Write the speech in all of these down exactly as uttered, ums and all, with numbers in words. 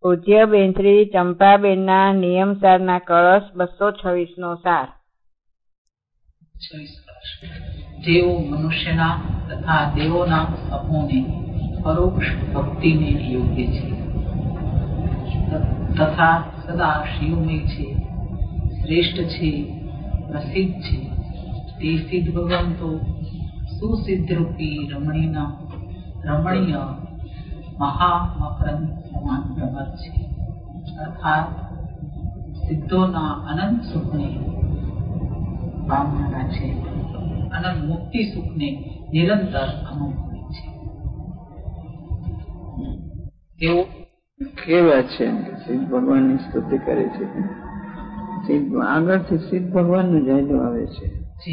પૂજ્ય બેન શ્રી ચંપાબેનના નિયમસારના કળશ બસો છવ્વીસ નો સાર. જેઓ મનુષ્યના તથા દેવોના સમૂહને પરોક્ષ ભક્તિને યોગ્ય છે તથા સદા શિવમય છે, શ્રેષ્ઠ છે, પ્રસિદ્ધ છે, તે સિદ્ધ ભગવંતો સુસિદ્ધરૂપી રમણીય રમણીય મહામકરંદ સમાન પ્રભત છે, અર્થાત સિદ્ધોના અનંત સુખને પામનારા છે, અનંત મુક્તિ સુખને નિરંતર અનુભવે છે. તેઓ કેવા છે? સિદ્ધ ભગવાનની સ્તુતિ કરે છે. સિદ્ધ આગળથી સિદ્ધ ભગવાનનું જાયદો આવે છે.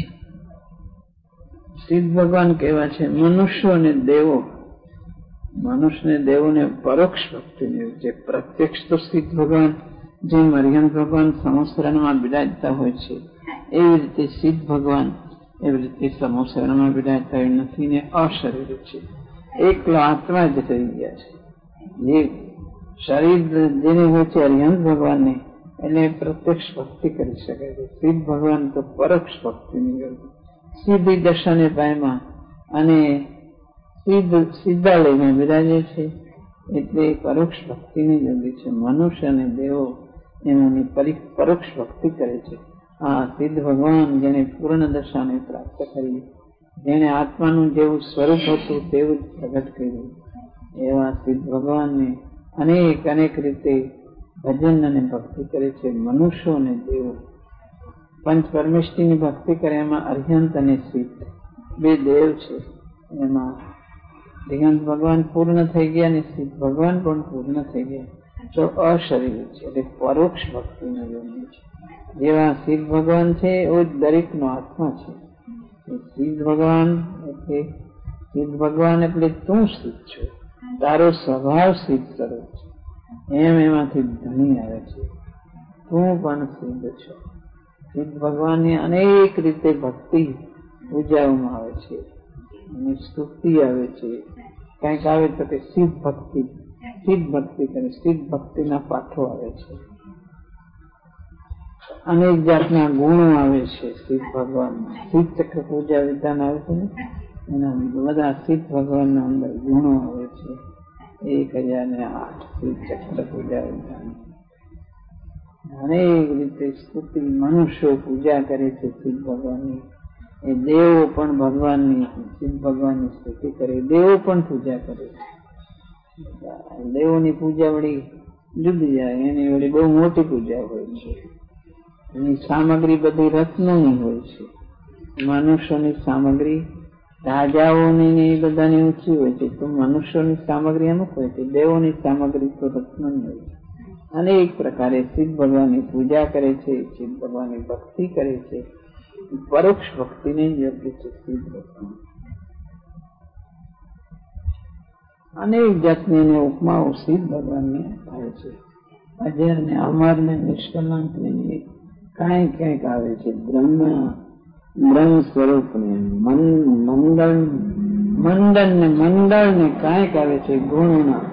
સિદ્ધ ભગવાન કેવા છે? મનુષ્યો અને દેવો, મનુષ્ય ને દેવોને પરોક્ષ ભક્તિ છે. પ્રત્યક્ષ તો સિદ્ધ ભગવાન જેમ અરિહંત ભગવાન સમોસરણમાં બિરાજતા હોય છે, એવી રીતે સિદ્ધ ભગવાન એવી રીતે સમોસરણમાં બિરાજતા હોય નથી ને અશરીર છે. એકલો આત્મા જ થઈ ગયા છે. જે શરીર જેને હોય છે અરિહંત ભગવાનને, એને પ્રત્યક્ષ ભક્તિ કરી શકે છે. સિદ્ધ ભગવાન તો પરોક્ષ ભક્તિની યોગી, સીધી દર્શને પાયમાં અને સિદ્ધ સિદ્ધાલયમાં બિરાજે છે, એટલે પરોક્ષ ભક્તિની યોગી છે. મનુષ્ય અને દેવો એમની પરોક્ષ ભક્તિ કરે છે. આ સિદ્ધ ભગવાન જેને પૂર્ણ દશાને પ્રાપ્ત કરી, જેને આત્માનું જેવું સ્વરૂપ હતું તેવું જ પ્રગટ કર્યું, એવા સિદ્ધ ભગવાનને અનેક અનેક રીતે ભજન અને ભક્તિ કરે છે. મનુષ્યો અને દેવો પંચ પરમેષ્ઠીની ભક્તિ કરે, એમાં અરિહંત અને સિદ્ધ બે દેવ છે. એમાં અરિહંત ભગવાન પૂર્ણ થઈ ગયા અને સિદ્ધ ભગવાન પણ પૂર્ણ થઈ ગયા, તો અશરીર છે, એટલે પરોક્ષ ભક્તિનો યોગી છે. જેવા સિદ્ધ ભગવાન છે એવું જ દરેકનો આત્મા છે. સિદ્ધ ભગવાન એટલે સિદ્ધ ભગવાન એટલે તું સિદ્ધ છો, તારો સ્વભાવ સિદ્ધ સ્વરૂપ છે, એમ એમાંથી ધણી આવે છે. તું પણ સિદ્ધ છો. સિદ્ધ ભગવાનની અનેક રીતે ભક્તિ પૂજાવામાં આવે છે, અને સ્તુતિ આવે છે. કંઈક આવે તો કે સિદ્ધ ભક્તિ, સિદ્ધ ભક્તિ કરે, સિદ્ધ ભક્તિના પાઠો આવે છે. અનેક જાતના ગુણો આવે છે સિદ્ધ ભગવાનના. સિદ્ધ ચક્ર પૂજા વિધાન આવે છે ને, એના બધા સિદ્ધ ભગવાનના અંદર ગુણો આવે છે. એક હજાર ને આઠ સિદ્ધ ચક્ર પૂજા વિધાન. અનેક રીતે સ્તુતિ, મનુષ્યો પૂજા કરે છે સિદ્ધ ભગવાનની. એ દેવો પણ ભગવાનની સિદ્ધ ભગવાનની સ્તુતિ કરે, દેવો પણ પૂજા કરે. દેવોની પૂજા વળી જુદી જાય, એની વળી બહુ મોટી પૂજા હોય છે. એની સામગ્રી બધી રત્નોની હોય છે. મનુષ્યોની સામગ્રી રાજાઓની બધાની ઊંચી હોય છે, તો મનુષ્યોની સામગ્રી અમુક હોય છે. દેવોની સામગ્રી તો રત્નોની હોય છે. અનેક પ્રકારે સિદ્ધ ભગવાનની પૂજા કરે છે, સિદ્ધ ભગવાનની ભક્તિ કરે છે. પરોક્ષ ભક્તિને યોગ્ય છે સિદ્ધ ભગવાન. અનેક જાતની એને ઉપમાઓ સિદ્ધ ભગવાનને થાય છે. અજર ને અમર ને નિષ્કલંક ને કાંઈ ક્યાંક આવે છે. બ્રહ્મ બ્રહ્મ સ્વરૂપ ને મંડળ મંડળ ને મંડળ ને કાંઈક આવે છે ગુણોના.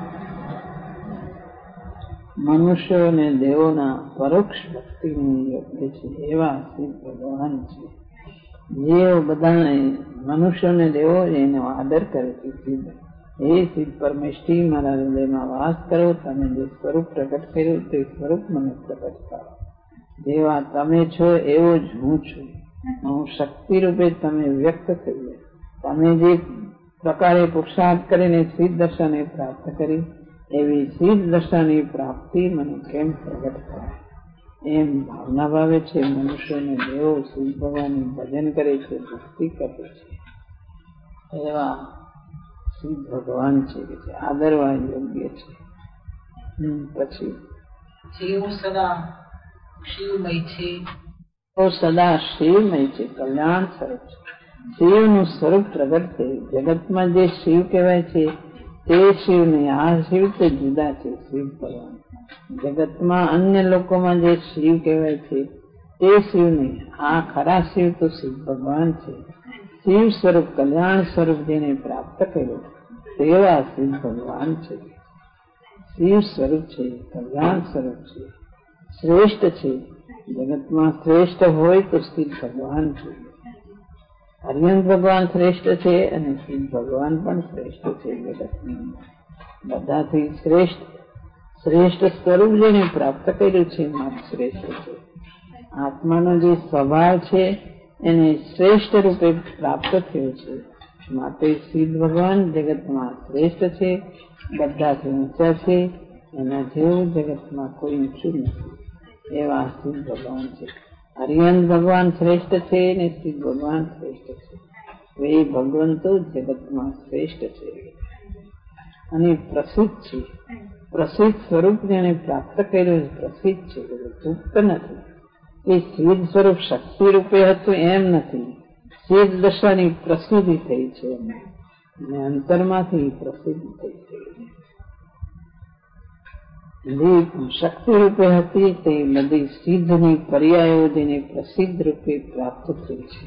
મનુષ્યો અને દેવોના પરોક્ષ ભક્તિને યોગ્ય છે એવા સિદ્ધ ભગવાન છે. જે બધા મનુષ્યો અને દેવો એનો આદર કરે છે. સિદ્ધ હે સિદ્ધ પરમેષ્ઠી, મારા હૃદયમાં વાસ કરો. તમે જે સ્વરૂપ પ્રગટ કર્યું તે સ્વરૂપ મને પ્રગટ કરો. જેવા તમે છો એવો જ હું છું. હું શક્તિ રૂપે તમે વ્યક્ત થઈએ. તમે જે પ્રકારે પુરુષાર્થ કરીને સિદ્ધ દશાને પ્રાપ્ત કરી, એવી સિદ્ધ દશાની પ્રાપ્તિ મને કેમ પ્રગટ થાય, એમ ભાવના ભાવે છે. મનુષ્યને દેવો સિદ્ધ ભગવાનનું ભજન કરે છે, ભક્તિ કરે છે. એવા સિદ્ધ ભગવાન છે કે જે આદરવા યોગ્ય છે. પછી જેઓ સદા શિવમય છે, તો સદા શિવમય છે, કલ્યાણ સ્વરૂપ છે. શિવનું સ્વરૂપ પ્રગટ થયું. જગતમાં જે શિવ કહેવાય છે તે શિવ નહીં, આ શિવ તો જુદા છે. શિવ ભગવાન જગતમાં અન્ય લોકોમાં જે શિવ કહેવાય છે તે શિવ નહીં, આ ખરા શિવ તો શિવ ભગવાન છે. શિવ સ્વરૂપ કલ્યાણ સ્વરૂપ જેને પ્રાપ્ત કર્યું તેવા શિવ ભગવાન છે. શિવ સ્વરૂપ છે, કલ્યાણ સ્વરૂપ છે, શ્રેષ્ઠ છે. જગતમાં શ્રેષ્ઠ હોય તો સ્થિત ભગવાન છે. અર્યંત ભગવાન શ્રેષ્ઠ છે અને શિવ ભગવાન પણ શ્રેષ્ઠ છે. જગતની બધાથી શ્રેષ્ઠ શ્રેષ્ઠ સ્વરૂપ જેને પ્રાપ્ત કર્યું છે માત્ર શ્રેષ્ઠ છે. આત્માનો જે સ્વભાવ છે એને શ્રેષ્ઠ રૂપે પ્રાપ્ત થયો છે. માટે સિદ્ધ ભગવાન જગતમાં શ્રેષ્ઠ છે, બધાથી ઊંચા છે. એના જેવું જગતમાં કોઈ ઊંચું નથી. એવા સિદ્ધ ભગવાન છે. અરિયંત ભગવાન શ્રેષ્ઠ છે ને સિદ્ધ ભગવાન શ્રેષ્ઠ છે. એ ભગવંતો જગતમાં શ્રેષ્ઠ છે અને પ્રસિદ્ધ છે. પ્રસિદ્ધ સ્વરૂપ જેને પ્રાપ્ત કર્યું પ્રસિદ્ધ છે, ગુપ્ત નથી. એ સિદ્ધ સ્વરૂપ શક્તિ રૂપે હતું એમ નથી. સિદ્ધ દશાની પ્રસિદ્ધિ થઈ છે અને અંતરમાંથી પ્રસિદ્ધ થઈ છે. શક્તિ રૂપે હતી તે બધી સિદ્ધની પર્યાયો જેને પ્રસિદ્ધ રૂપે પ્રાપ્ત થઈ છે.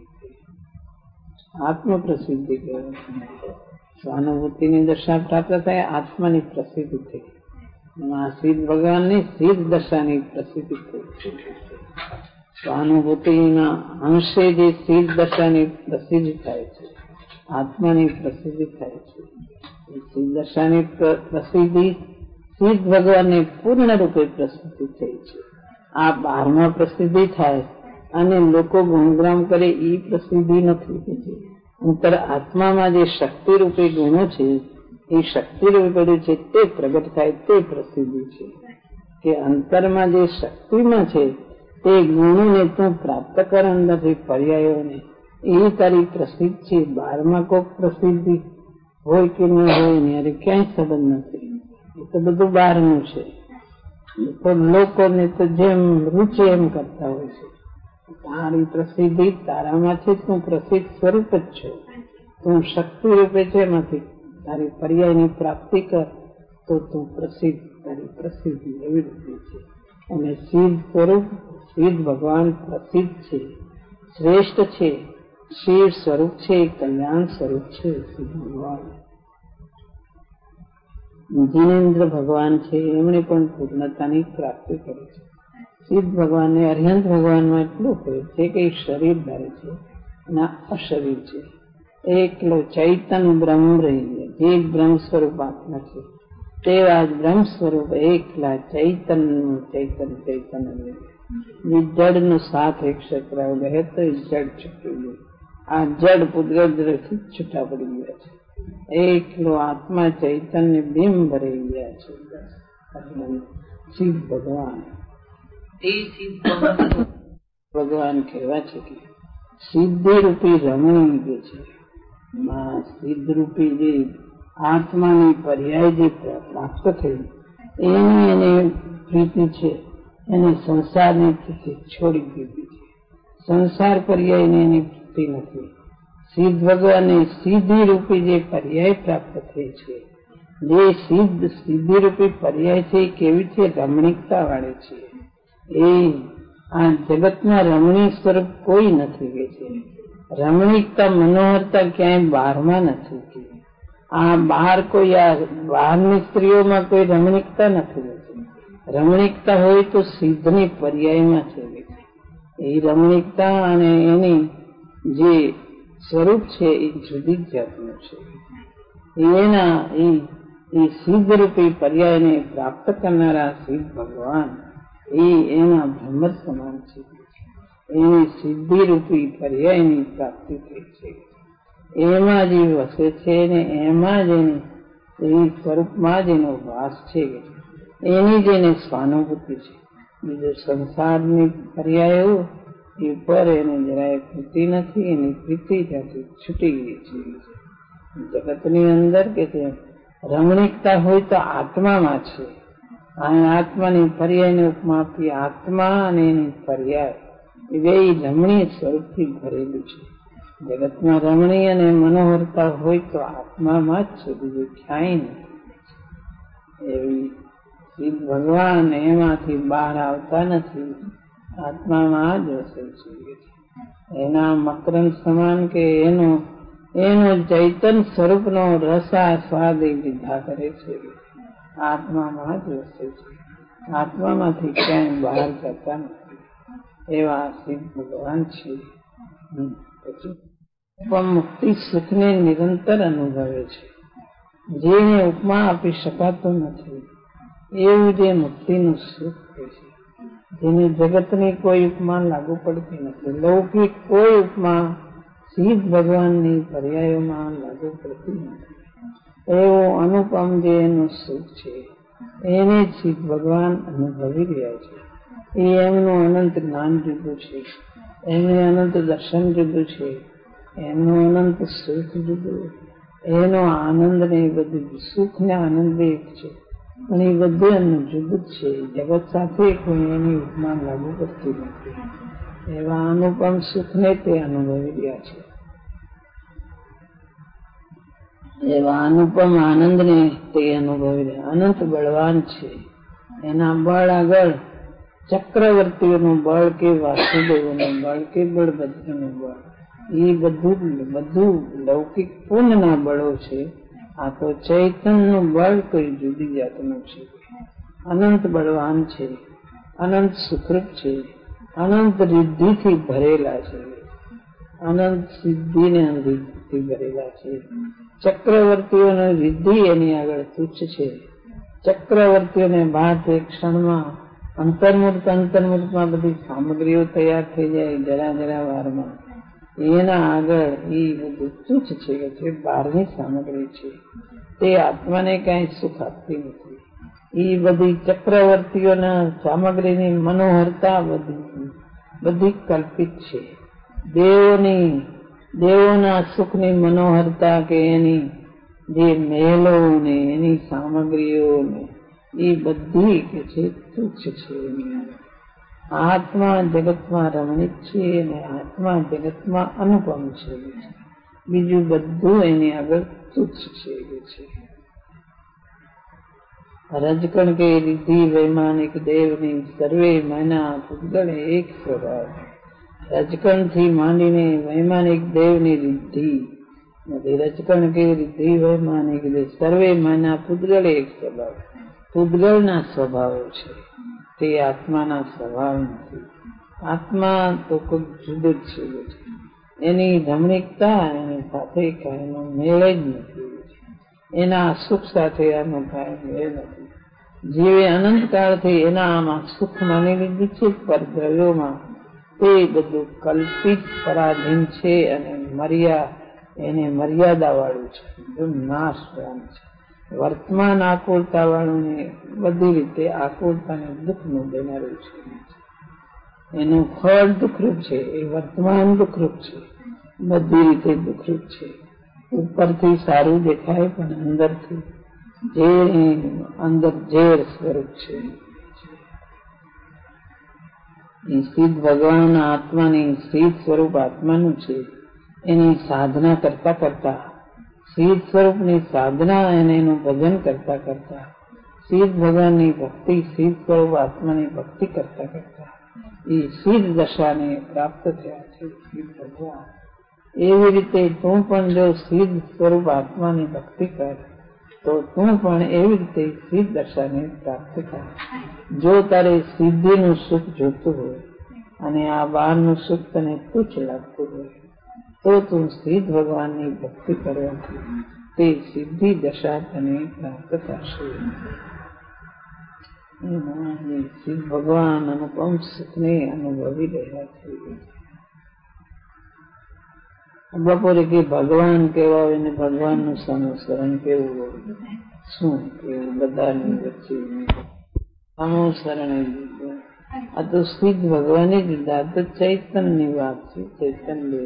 આત્મ પ્રસિદ્ધિ કહેવાય. સ્વાનુભૂતિની દશા પ્રાપ્ત થાય, આત્માની પ્રસિદ્ધિ થઈ. સિદ્ધ ભગવાનની સિદ્ધ દશાની પ્રસિદ્ધિ થઈ છે. સ્વાનુભૂતિના અંશે જે સિદ્ધ દશાની પ્રસિદ્ધિ થાય છે, આત્માની પ્રસિદ્ધિ થાય છે. સિદ્ધ દશાની પ્રસિદ્ધિ સિદ્ધ ભગવાનને પૂર્ણ રૂપે પ્રસિદ્ધિ થઈ છે. આ બહારમાં પ્રસિદ્ધિ થાય અને લોકો ગુણગ્રામ કરે એ પ્રસિદ્ધિ નથી. અંતર આત્મામાં જે શક્તિ રૂપે ગુણો છે એ શક્તિ રૂપે છે તે પ્રગટ થાય તે પ્રસિદ્ધિ છે. કે અંતરમાં જે શક્તિમાં છે તે ગુણોને તું પ્રાપ્ત કર અંદરથી પર્યાયોને, એ તારી પ્રસિદ્ધ છે. બહારમાં કોઈક પ્રસિદ્ધિ હોય કે ન હોય ને ક્યાંય સંબંધ નથી. એ તો બધું બહારનું છે. તો લોકોને તો જેમ રૂચે એમ કરતા હોય છે. તારી પ્રસિદ્ધિ તારામાં છે. તું પ્રસિદ્ધ સ્વરૂપ જ છો. તું શક્તિ રૂપે છે. એમાંથી તારી પર્યાયની પ્રાપ્તિ કર તો તું પ્રસિદ્ધ, તારી પ્રસિદ્ધિ એવી રીતે છે. અને સિદ્ધ સ્વરૂપ સિદ્ધ ભગવાન પ્રસિદ્ધ છે, શ્રેષ્ઠ છે, શિવ સ્વરૂપ છે, કલ્યાણ સ્વરૂપ છે. સિદ્ધ ભગવાન જીનેન્દ્ર ભગવાન છે, એમણે પણ પૂર્ણતાની પ્રાપ્તિ કરી છે. સિદ્ધ ભગવાનને અર્યંત ભગવાનમાં એટલું કહે છે કે શરીર ધારે છે અને અશરીર છે. એકલો ચૈતન બ્રહ્મ રહી જે બ્રહ્મ સ્વરૂપ આત્મા છે તેવા જ બ્રહ્મ સ્વરૂપ એકલા ચૈતન ચૈતન ચૈતન જડ નો સાથ એક ક્ષેત્ર રહે તો જડ છૂટી ગયું. આ જડ પૂતગલ છૂટા પડી ગયા છે. એકલો આત્મા ચૈતન્ય બિંબ રહી ગયા છે. શિવ ભગવાન તે સિદ્ધ ભગવાન ભગવાન કહેવા છે કે સિદ્ધિ રૂપી રમણી જે છે, સિદ્ધ રૂપી જે આત્માની પર્યાય જે પ્રાપ્ત થઈ એની એને પ્રીતિ છે. એને સંસારની પ્રીતિ છોડી દીધી છે. સંસાર પર્યાયને એની પ્રીતિ નથી. સિદ્ધ ભગવાનની સિદ્ધિ રૂપી જે પર્યાય પ્રાપ્ત થઈ છે, જે સિદ્ધ સિદ્ધિ રૂપી પર્યાય છે કેવી છે? રમણીકતા વાળી છે. એ આ જગતમાં રમણીક સ્વરૂપ કોઈ નથી કે છે. રમણીકતા મનોહરતા ક્યાંય બહારમાં નથી કે આ બહાર કોઈ આ બહારની સ્ત્રીઓમાં કોઈ રમણીકતા નથી. રમણીકતા હોય તો સિદ્ધની પર્યાયમાં છે. એ રમણીકતા અને એની જે સ્વરૂપ છે એ જુદી જ જાતનું છે. એના એ સિદ્ધ રૂપી પર્યાયને પ્રાપ્ત કરનારા સિદ્ધ ભગવાન એ એના ભ્રમર સમાન છે. એની સિદ્ધિ રૂપી પર્યાયની પ્રાપ્તિ થઈ છે. એમાં જે વસે છે ને એમાં જ એની એ સ્વરૂપમાં જ એનો વાસ છે. એની જ એને સ્વાનુભૂતિ છે. બીજું સંસારની પર્યાયો એ પર એને જરાય પ્રીતિ નથી. એની પ્રીતિ ત્યાંથી છૂટી ગઈ છે. જગતની અંદર કે તે રમણીકતા હોય તો આત્મામાં છે. આ આત્માની પર્યાયની ઉપમા આપી. આત્મા અને એની પર્યાય એ બે રમણીય સ્વરૂપથી ભરેલું છે. જગતમાં રમણીય અને મનોહરતા હોય તો આત્મામાં જ છે, બીજું ક્યાંય નથી. એવી સિદ્ધ ભગવાન એમાંથી બહાર આવતા નથી. આત્મામાં જ વસે છે. એના મકરંદ સમાન કે એનો એનો ચૈતન સ્વરૂપનો રસા સ્વાદ એ લીધા કરે છે. આત્મામાં જ વસે છે, આત્મામાંથી ક્યાંય બહાર જતા નથી, એવા સિદ્ધ ભગવાન છે. પછી પણ મુક્તિ સુખને નિરંતર અનુભવે છે. જેને ઉપમા આપી શકાતું નથી એવું જે મુક્તિનું સુખ છે, જેને જગતની કોઈ ઉપમા લાગુ પડતી નથી, લૌકિક કોઈ ઉપમા સિદ્ધ ભગવાનની પર્યાયોમાં લાગુ પડતી નથી, એવું અનુપમ જે એનું સુખ છે એને જ સિદ્ધ ભગવાન અનુભવી રહ્યા છે. એ એમનું અનંત જ્ઞાન જુદું છે, એમનું અનંત દર્શન જુદું છે, એમનું અનંત સુખ જુદું, એનો આનંદ ને એ બધું સુખ ને આનંદ એક છે, પણ એ બધું એમનું જુદું જ છે. જગત સાથે કોઈ એની ઉપમા લાગુ પડતી નથી. એવા અનુપમ સુખને તે અનુભવી રહ્યા છે. એવા અનુપમ આનંદને તે અનુભવી રહ્યા. અનંત બળવાન છે. એના બળ આગળ ચક્રવર્તીઓનું બળ કે વાસુદેવનું બળ કે બળભદ્રનું બળ એ બધું બધું લૌકિક પૂર્ણના બળો છે. આ તો ચૈતન્યનું બળ કોઈ જુદી જાતનું છે. અનંત બળવાન છે, અનંત સુખરૂપ છે, અનંત રિદ્ધિથી ભરેલા છે, અનંત સિદ્ધિ ને રિદ્ધિથી ભરેલા છે. ચક્રવર્તીઓની રિદ્ધિ એની આગળ તુચ્છ છે. ચક્રવર્તીઓને બાદ એક ક્ષણમાં અંતર્મુક્ત અંતર્મુક્તમાં બધી સામગ્રીઓ તૈયાર થઈ જાય જરા જરા વારમાં, એના આગળ એ બધું તુચ્છ છે કે બહારની સામગ્રી છે, તે આત્માને કઈ સુખ આપતી નથી. એ બધી ચક્રવર્તીઓના સામગ્રીની મનોહરતા બધી બધી કલ્પિત છે. દેવોની દેવોના સુખની મનોહરતા કે એની જે મહેલો ને એની સામગ્રીઓ ને એ બધી કે છે તુચ્છ છે. આત્મા જગતમાં રમણીક છે અને આત્મા જગતમાં અનુપમ છે. બીજું બધું એની આગળ તુચ્છ છે. રજકણ કે રિદ્ધિ વૈમાનિક દેવની સર્વે મહિના પૂતગળ એક સ્વભાવ. રજકણ થી માંડીને વૈમાનિક દેવની રિદ્ધિ, રજકણ કે રિદ્ધિ વૈમાનિક દેવ સર્વે મહિના પૂતગળ એક સ્વભાવ. પૂતગળના સ્વભાવો છે, તે આત્માના સ્વભાવ નથી. આત્મા તો કોઈ જુદું જ છે. એની રમણીકતા એની સાથે કાંઈનો મેળ જ નથી. એના સુખ સાથે આનો કાંઈ મેળ નથી. જીવે અનંતકાળથી એના આમાં સુખ માની લીધું છે, પર દ્રવ્યોમાં તે બધું કલ્પિત પરાધીન છે અને મર્યા એને મર્યાદા વાળું છે, નાશ પામ છે. વર્તમાન આકુળતા વાળું ને બધી રીતે આકુળતાને દુઃખનું દેનારું છે. એનું ફળ દુઃખરૂપ છે, એ વર્તમાન દુઃખરૂપ છે, બધી રીતે દુઃખરૂપ છે. ઉપરથી સારું દેખાય પણ અંદરથી જે અંદર ઝેર સ્વરૂપ છે. એ સિદ્ધ ભગવાન આત્માની સિદ્ધ સ્વરૂપ આત્માનું છે. એની સાધના કરતા કરતા સિદ્ધ સ્વરૂપની સાધના અને એનું ભજન કરતા કરતા સિદ્ધ ભગવાનની ભક્તિ સિદ્ધ સ્વરૂપ આત્માની ભક્તિ કરતા કરતા એ સિદ્ધ દશાને પ્રાપ્ત થયા છે. સિદ્ધ ભગવાન એવી રીતે તું પણ જો સિદ્ધ સ્વરૂપ આત્માની ભક્તિ કર તો તું પણ એવી રીતે સિદ્ધ દશાને પ્રાપ્ત કર. જો તારે સિદ્ધિનું સુખ જોતું હોય અને આ બહારનું સુખ તને તુચ્છ લાગતું હોય તો તું સિદ્ધ ભગવાનની ભક્તિ કરવાથી તે સિદ્ધિ દશા તને પ્રાપ્ત થશે. સિદ્ધ ભગવાન અનુપમ સુખને અનુભવી રહ્યા છે. બપોરે કે ભગવાન કેવા હોય ને ભગવાનનું અનુસરણ કેવું હોય, શું કેવું બધાની વચ્ચે અનુસરણ. આ તો સિદ્ધ ભગવાન જ લીધા, તો ચૈતન્યની વાત છે. ચૈતન્ય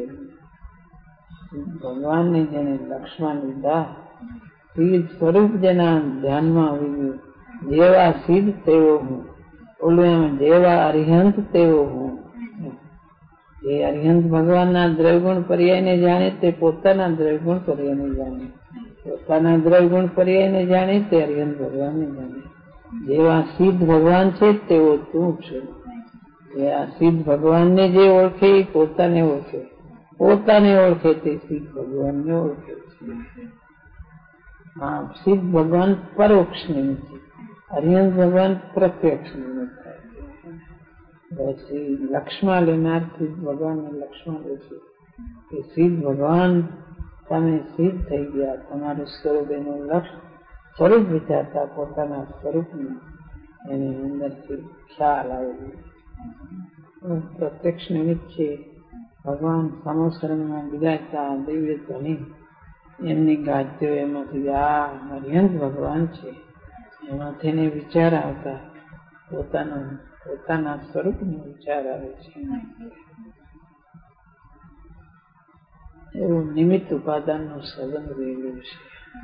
ભગવાનને જેને લક્ષ્મણ લીધા, સિદ્ધ સ્વરૂપ જેના ધ્યાનમાં આવી ગયું, જેવા સિદ્ધ તેવો હું, ઓલું એમ જેવા અરિહંત તેવો હું. એ અરિહંત ભગવાનના દ્રવગુણ પર્યાયને જાણે તે પોતાના દ્રવગુણ પર્યાયને જાણે, પોતાના દ્રવગુણ પર્યાયને જાણે તે અરિહંત ભગવાનને જાણે. જેવા સિદ્ધ ભગવાન છે તેવો તું છે. આ સિદ્ધ ભગવાનને જે ઓળખે એ પોતાને ઓળખે, પોતાને ઓળખે તે સિદ્ધ ભગવાનને ઓળખે છે. હા, સિદ્ધ ભગવાન પરોક્ષ નિમિત્ત છે, અરિહંત ભગવાન પ્રત્યક્ષ નિમિત્ત થાય છે. પછી લક્ષ્મણ લેનાર સિદ્ધ ભગવાન લક્ષ્મણ લે છે કે સિદ્ધ ભગવાન તમે સિદ્ધ થઈ ગયા, તમારું સ્વરૂપ એનું લક્ષ સ્વરૂપ વિચારતા પોતાના સ્વરૂપનું એની અંદરથી ખ્યાલ આવે. પ્રત્યક્ષ નિમિત્ત છે ભગવાન સમોસરણમાં બિરાજતા દિવ્ય ધ્વનિ એમની ગાદ્યો એમાંથી આ અરિહંત ભગવાન છે એમાંથી એને વિચાર આવતા પોતાનો પોતાના સ્વરૂપનો વિચાર આવે છે. એવું નિમિત્ત ઉપાદાનનો સંબંધ રહેલું છે.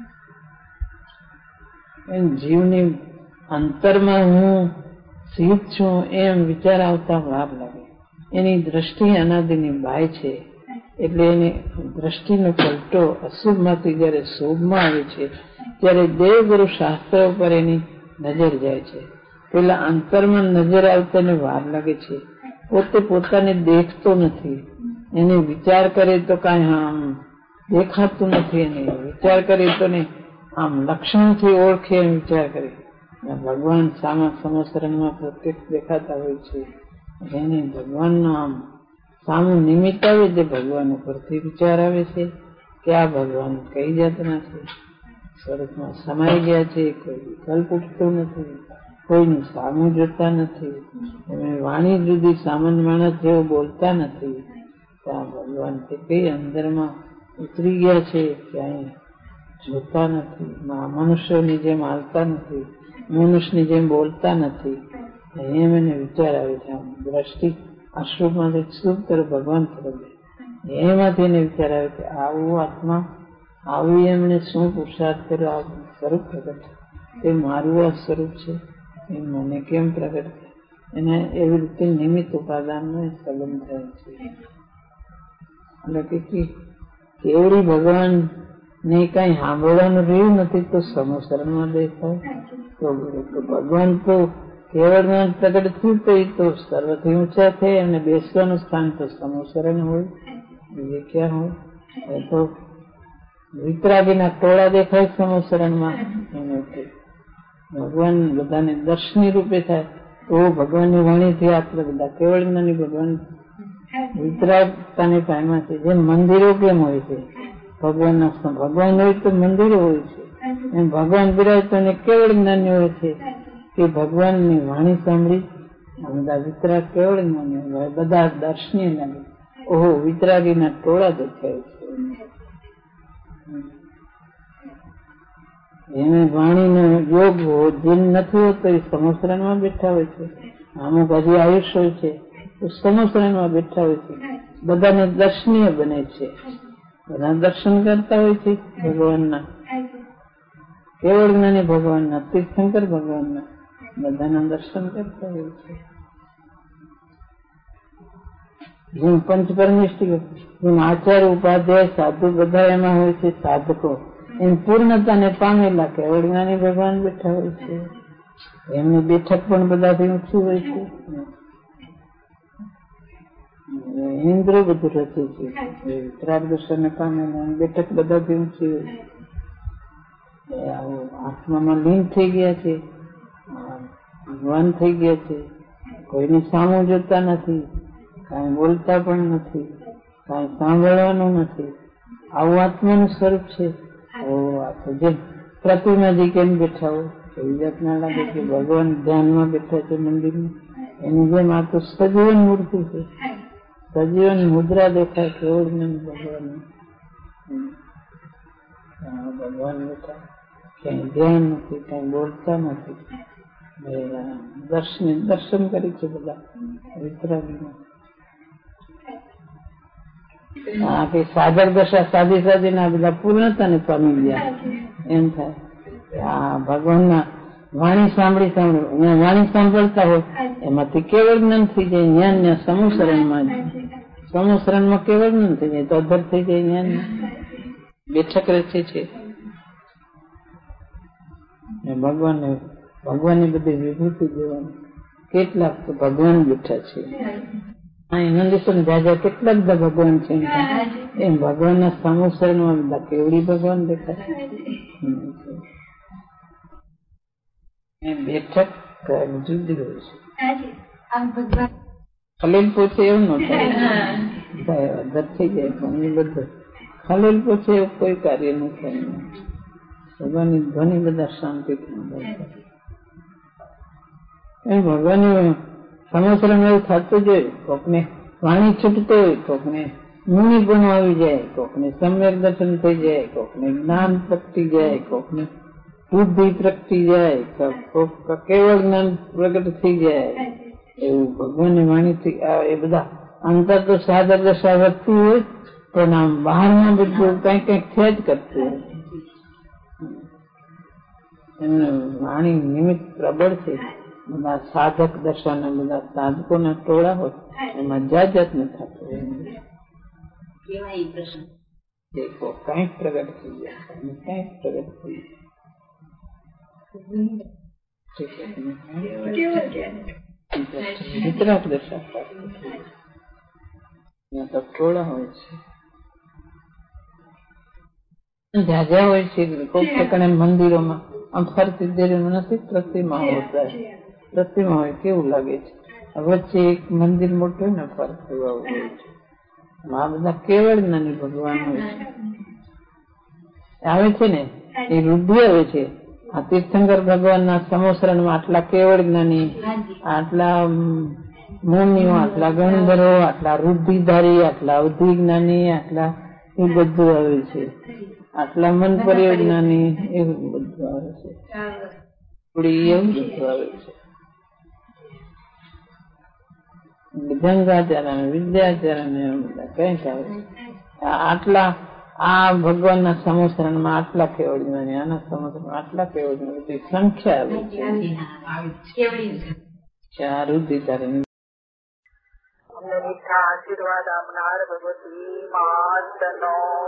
એમ જીવની અંતરમાં હું સિદ્ધ છું એમ વિચાર આવતા વાર લાગે. એની દ્રષ્ટિ અનાદિની બાય છે એટલે એની દ્રષ્ટિનો પલટો અશુભમાંથી જયારે શુભમાં આવે છે ત્યારે દેવગુરુ શાસ્ત્રો પર એની નજર જાય છે. પેલા અંતરમાં નજર આવતાને વાર લાગે છે. પોતે પોતાને દેખતો નથી. એને વિચાર કરે તો કઈ આમ દેખાતું નથી. એને વિચાર કરે તો ને આમ લક્ષણથી ઓળખે એમ વિચાર કરે. ભગવાન સામા સમસરણમાં પ્રત્યક્ષ દેખાતા હોય છે. એને ભગવાનનો આમ સામું નિમિત્ત આવે જે ભગવાન ઉપરથી વિચાર આવે છે કે આ ભગવાન કઈ જાતના છે, સ્વરૂપમાં સમાઈ ગયા છે, કોઈ વિકલ્પ ઉઠતો નથી, કોઈનું સામું જોતા નથી, એમ વાણી જુદી સામાન્ય માણસ જેવો બોલતા નથી. ત્યાં ભગવાન તે કઈ અંદરમાં ઉતરી ગયા છે ક્યાંય જોતા નથી. મનુષ્યોની જેમ હાલતા નથી, મનુષ્યની જેમ બોલતા નથી. એમ એને વિચાર આવે છે. આમ દ્રષ્ટિ અશુભમાંથી શુભ તરફ ભગવાન તરફ એમાંથી એને વિચાર આવે કે આવું આત્મા આવું એમણે શું પુરુષાર્થ કર્યો, આ સ્વરૂપ પ્રગટ એ મારું આ સ્વરૂપ છે એ મને કેમ પ્રગટ છે. એને એવી રીતે નિમિત્ત ઉપાદાનનો સંબંધ થાય છે. એટલે કે કેવડી ભગવાન ને કઈ સાંભળવાનું રહ્યું નથી તો સમોસરણમાં દેખાય. તો ભગવાન તો કેવળ પ્રગટ થયું તો એ તો સર્વથી ઊંચા થઈ અને બેસવાનું સ્થાન તો સમોસરણ હોય, બીજે ક્યાં હોય. એ તો વિતરાગીના ટોળા દેખાય સમોસરણમાં. ભગવાન બધાને દર્શની રૂપે થાય તો ભગવાનની વાણીથી આપણે બધા કેવળ જ્ઞાની ભગવાન વિતરાગતાની ટાઈમમાં છે. જેમ મંદિરો કેમ હોય છે, ભગવાનના ભગવાન હોય તો મંદિરો હોય છે, એમ ભગવાન બિરાજતો અને કેવળ જ્ઞાની હોય છે કે ભગવાનની વાણી સાંભળી બધા વિતરાગ કેવળ જ્ઞાની હોય, બધા દર્શનીય લાગે. ઓહો, વિતરાગીના ટોળા દેખાય છે. એને વાણીનો યોગ જે નથી હોતો એ સમોસરણમાં બેઠા હોય છે. અમુક હજી આયુષ્ય હોય છે તો સમોસરણમાં બેઠા હોય છે. બધાને દર્શનીય બને છે, બધા દર્શન કરતા હોય છે ભગવાનના, કેવળ જ્ઞાની ભગવાનના, તીર્થંકર ભગવાનના બધાના દર્શન કરતા હોય છે. જેમ પંચ પરમેષ્ઠી, જેમ આચાર્ય ઉપાધ્યાય સાધુ બધા એમાં હોય છે સાધકો, એમ પૂર્ણતાને પામેલા કેવળ જ્ઞાની ભગવાન બેઠા હોય છે. એમની બેઠક પણ બધાથી ઊંચી હોય છે. ઇન્દ્રો બધું રચે છે. વિતરાગ દર્શન પામેલા બેઠક બધાથી ઊંચી હોય છે. આત્મામાં લીન થઈ ગયા છે, ભગવાન થઈ ગયા છે. કોઈને સામું જોતા નથી, કાંઈ બોલતા પણ નથી, કાંઈ સાંભળવાનું નથી. આવું આત્માનું સ્વરૂપ છે. જેમ પ્રતિમાજી કેમ બેઠા હોય એવી જાતના લાગે કે ભગવાન ધ્યાનમાં બેઠા છે મંદિરમાં. એની જેમ આ તો સજીવન મૂર્તિ છે, સજીવન મુદ્રા દેખાય કેવળ ભગવાન. ભગવાન બેઠા, ક્યાંય ધ્યાન નથી, કઈ બોલતા નથી. દર્શન દર્શન કરી છે બધા વિતરાગીમાં. હા, કે સાધક દશા સાધી સાધી ના બધા પૂર્ણતાને પામી ગયા એમ થાય. આ ભગવાનના વાણી સાંભળી સાંભળી વાણી સાંભળતા હોય એમાંથી કેવળ જ્ઞાન થઈ જાય. જ્ઞાન ને સમુસરણમાં સમુસરણમાં કેવળ જ્ઞાન થઈ જાય તો અધર થઈ જાય. જ્ઞાન બેઠક રચે છે ભગવાન. ભગવાનની બધી વિભૂતિ દેવાની. કેટલાક તો ભગવાન બેઠા છે. નંદીશ્વર જાજા કેટલા બધા ભગવાન છે એમ ભગવાન ના સમોસર માં બધા કેવડી ભગવાન દેખાય. બેઠક જુદી હોય છે. ખલેલ પોતે એવું ન થાય, અધર થઈ જાય પણ બધું ખલેલ પોતે એવું કોઈ કાર્ય ન થાય. ભગવાન ઘણી બધા શાંતિ ભગવાન સમોસર એવું થતું જ હોય. કોકને વાણી છૂટતો હોય, કોકને મુનિ પણ આવી જાય, કોકને સમ્યક દર્શન થઈ જાય, કોકને જ્ઞાન પ્રગટી જાય, કોકને બુદ્ધિ પ્રગટી જાય, કોક કેવળ જ્ઞાન પ્રગટ થઈ જાય. એવું ભગવાનની વાણીથી એ બધા અંતર તો સાદર દશા વધતી હોય પણ આમ બહારમાં બધું કઈક કઈક થયા જ કરતું હોય. એમનું વાણી નિમિત્ત પ્રબળ છે. બધા સાધક દશા ને બધા સાધકો ના ટોળા હોય એમાં જાત જાત ન થતું હોય. કઈક પ્રગટ થઈ જાય, કઈક પ્રગટ થઈ જાય. વિતરાક દશા તો ટોળા હોય છે, જાજા હોય છે. કોક ઠેકાણે મંદિરોમાં આમ ફરતી દેરીમાં નથી પ્રતિમા હોતા, પ્રતિમા હોય કેવું લાગે છે. વચ્ચે એક મંદિર મોટું હોય ને ફરતું આવું હોય છે. આ બધા કેવળ જ્ઞાની ભગવાન હોય છે. આવે છે ને એ વૃદ્ધિ આવે છે. આ તીર્થંકર ભગવાન ના સમોસરણમાં આટલા કેવળ જ્ઞાની, આટલા મુનિઓ, આટલા ગણધરો, આટલા વૃદ્ધિધારી, આટલા અવધિ જ્ઞાની, આટલા એ બધું આવે છે. આટલા મન પરિયોજનાની એવું બધું આવે છે. એવું બધું આવે છે. જંગાચાર્ય વિદ્યાચાર્ય બધા કઈક આવે છે. આટલા આ ભગવાન ના સમોસરણમાં આટલા કેવળ જ્ઞાની, આના સમોસરમાં આટલા કેવળ જ્ઞાની, બધી સંખ્યા આવે છે. આ વૃદ્ધિધારી આશીર્વાદ આપનાર ભગવતી માતનો